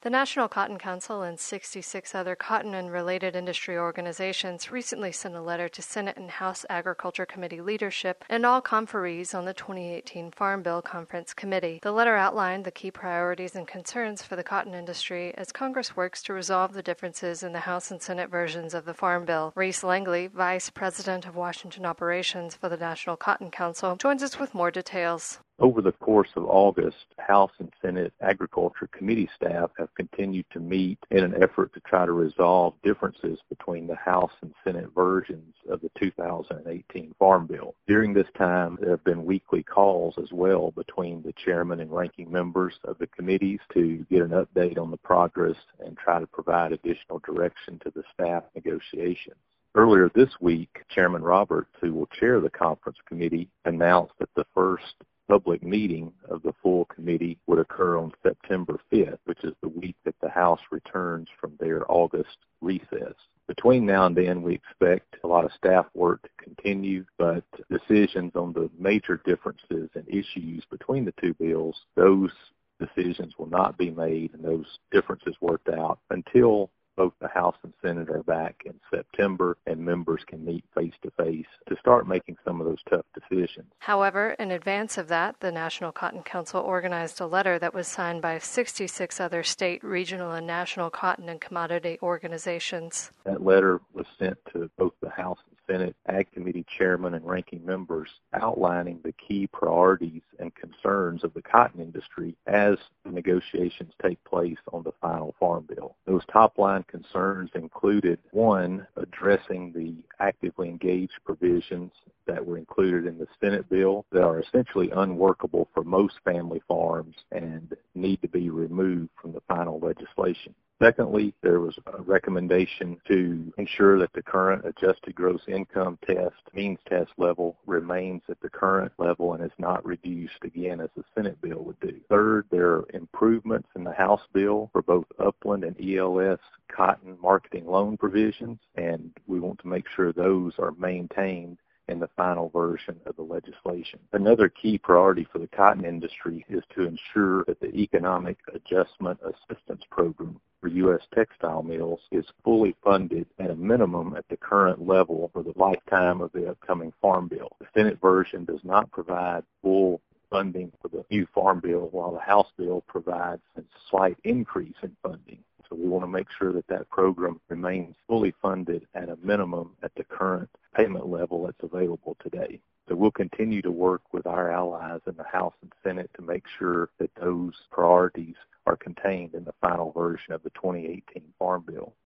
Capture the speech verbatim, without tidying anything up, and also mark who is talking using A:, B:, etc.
A: The National Cotton Council and sixty-six other cotton and related industry organizations recently sent a letter to Senate and House Agriculture Committee leadership and all conferees on the twenty eighteen Farm Bill Conference Committee. The letter outlined the key priorities and concerns for the cotton industry as Congress works to resolve the differences in the House and Senate versions of the Farm Bill. Reese Langley, Vice President of Washington Operations for the National Cotton Council, joins us with more details.
B: Over the course of August, House and Senate Agriculture Committee staff have continued to meet in an effort to try to resolve differences between the House and Senate versions of the two thousand eighteen Farm Bill. During this time, there have been weekly calls as well between the chairman and ranking members of the committees to get an update on the progress and try to provide additional direction to the staff negotiations. Earlier this week, Chairman Roberts, who will chair the conference committee, announced that the first public meeting of the full committee would occur on September fifth, which is the week that the House returns from their August recess. Between now and then, we expect a lot of staff work to continue, but decisions on the major differences and issues between the two bills, those decisions will not be made and those differences worked out until both the House and Senate are back in September and members can meet face-to-face to start making some of those tough decisions.
A: However, in advance of that, the National Cotton Council organized a letter that was signed by sixty-six other state, regional, and national cotton and commodity organizations.
B: That letter was sent to both the House and Senate Ag Committee chairman and ranking members outlining the key priorities and concerns of the cotton industry as the negotiations take place on the final Farm Bill. Those top-line concerns included, one, addressing the actively engaged provisions that were included in the Senate bill that are essentially unworkable for most family farms and need to be removed from the final legislation. Secondly, there was a recommendation to ensure that the current adjusted gross income test, means test level, remains at the current level and is not reduced again as the Senate bill would do. Third, there are improvements in the House bill for both upland and E L S cotton marketing loan provisions, and we want to make sure those are maintained in the final version of the legislation. Another key priority for the cotton industry is to ensure that the Economic Adjustment Assistance Program for U S textile mills is fully funded at a minimum at the current level for the lifetime of the upcoming Farm Bill. The Senate version does not provide full funding for the new Farm Bill, while the House bill provides a slight increase in funding. So we want to make sure that that program remains fully funded at a minimum at the current payment level that's available today. So we'll continue to work with our allies in the House and Senate to make sure that those priorities are contained in the final version of the twenty eighteen Farm Bill.